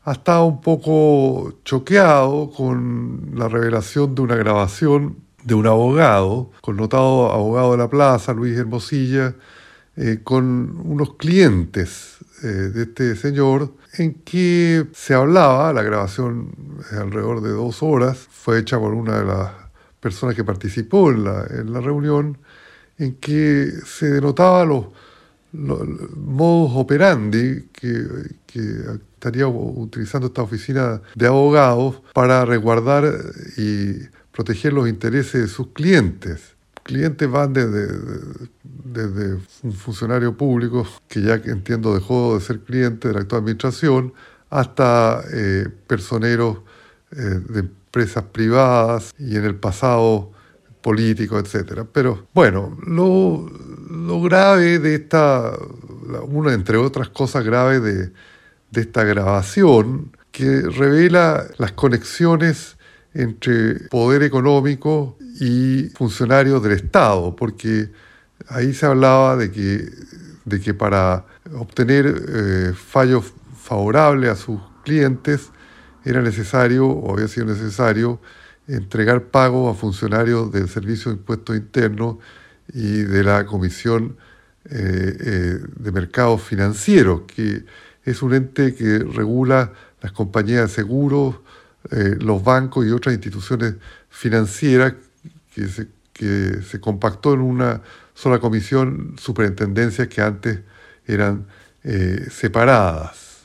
ha estado un poco choqueado con la revelación de una grabación de un abogado, connotado abogado de la plaza, Luis Hermosilla, con unos clientes de este señor, en que se hablaba, la grabación es alrededor de 2 horas, fue hecha por una de las personas que participó en la reunión, en que se denotaba los modus operandi que estaría utilizando esta oficina de abogados para resguardar y proteger los intereses de sus clientes. Clientes van desde un funcionario público que ya que entiendo dejó de ser cliente de la actual administración hasta personeros de empresas privadas y en el pasado políticos, etcétera. Pero bueno, lo grave de una entre otras cosas graves de esta grabación, que revela las conexiones entre poder económico y funcionarios del Estado, porque ahí se hablaba de que para obtener fallos favorables a sus clientes era necesario, o había sido necesario, entregar pagos a funcionarios del Servicio de Impuestos Internos y de la Comisión de Mercados Financieros, que es un ente que regula las compañías de seguros, los bancos y otras instituciones financieras que se compactó en una sola comisión, superintendencias que antes eran separadas.